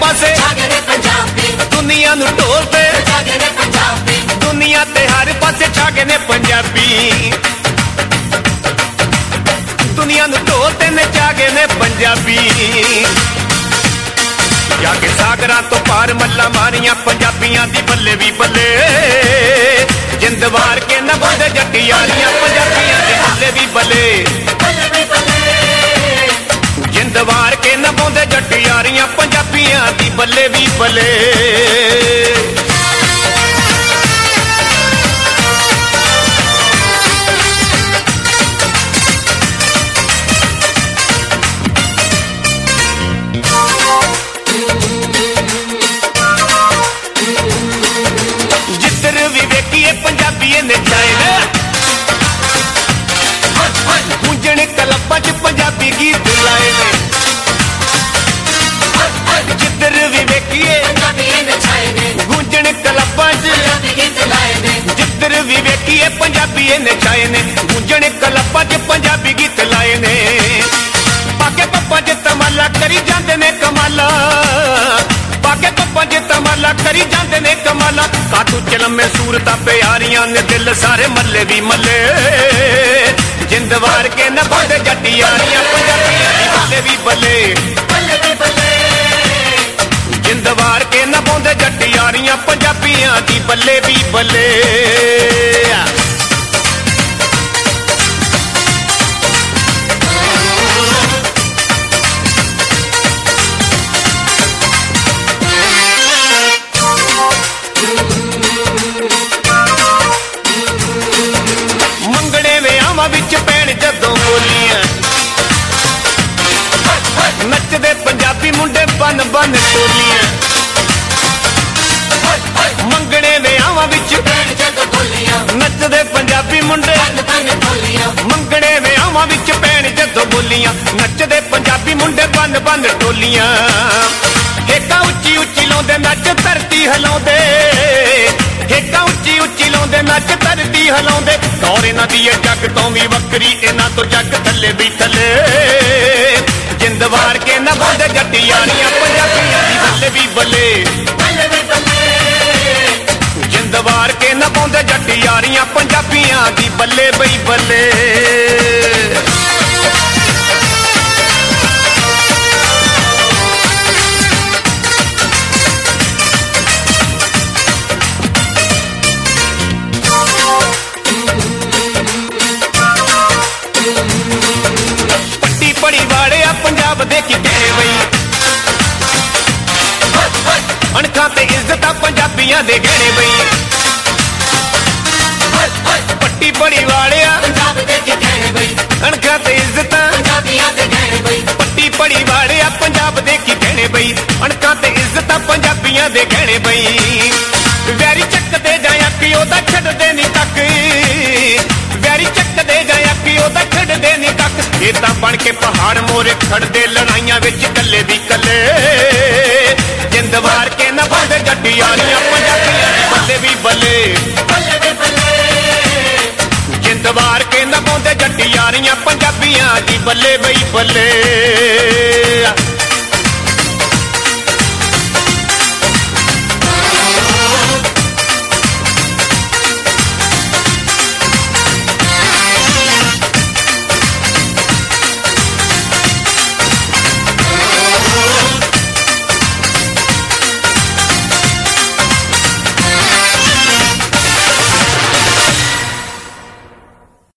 पासे दुनिया नूं ढोलदे दुनिया ते हर पासे छा गए ने पंजाबी दुनिया नूं ढोलदे ने छा गए ने पंजाबी जाके सागरां तो पार मल्ला मारियां पंजाबियां दी बल्ले भी बल्ले जिंद वार के न बोंदे जट्टी यारियां पंजाबियां दे बल्ले भी बल्ले जिंद वार के न बोंदे जट्टी यारियां पंजाबियां दी बल्ले भी बल्ले गूंजने क्लबां च पंजाबी गीत लाए ने जिधर भी वेखिए गूंजने क्लबां च जिधर भी वेखिए पंजाबी नचाए ने गूंजने क्लबां च पंजाबी गीत लाए ने पाके पप्पा च तमाला करी जांदे ने कमाला पाके पप्पा च तमाला करी जांदे ने कमाला काटू चलमे सूरतां प्यारियां ने दिल सारे मल्ले भी मल्ले जिंद वार के न बोंदे जट्टी यारियां पंजाबियां दी बल्ले भी बल्ले जिंद वार के न बोंदे जट्टी यारियां पंजाबियां दी बल्ले भी बल्ले विच पैण जदों बोलियां नचदे पंजाबी मुंडे बन बन टोलियां मंगणे विआहां विच पैण जदों बोलियां नचदे पंजाबी मुंडे मंगणे विआहां विच पैण जदों बोलियां नचदे पंजाबी मुंडे बन बन टोलियां हेका उच्ची उच्ची लाउंदे नच धरती हिलाउंदे हेका उच्ची उच्ची लाउंदे नच धरती हिलाउंदे दौर इन्हां दी जग तो भी वक्री इन्हां तो जग थल्ले भी थल्ले जिंद वार के न बोंदे जट्टी यारियां पंजाबियां दी बल्ले भी बल्ले जिंद वार के न बोंदे जट्टी यारियां पंजाबियां दी बल्ले बई बल्ले पंजाब दे की कहने बई अणखा ते इज्जत पंजाबियां दे गहने बई पट्टी बड़ी वाले अणखा ते इज्जत पट्टी बड़ी वाले पंजाब दे की कहने बई अणखा ते इज्जत पंजाबियां दे गहने बई वैरी चक दे जाया कि ओदा छड़ दे नी तक वैरी चक दे जाया कि ओदा छड़ दे नी तक ये तां बन के पहाड़ मोरे खड़दे लड़ाइयां विच कल्ले भी कल्ले जिंद वार के न बोंदे जट्टी यारियां पंजाबियां दी बल्ले भी बल्ले जिंद वार के न बोंदे जट्टी यारियां पंजाबियां दी बल्ले बई बल्ले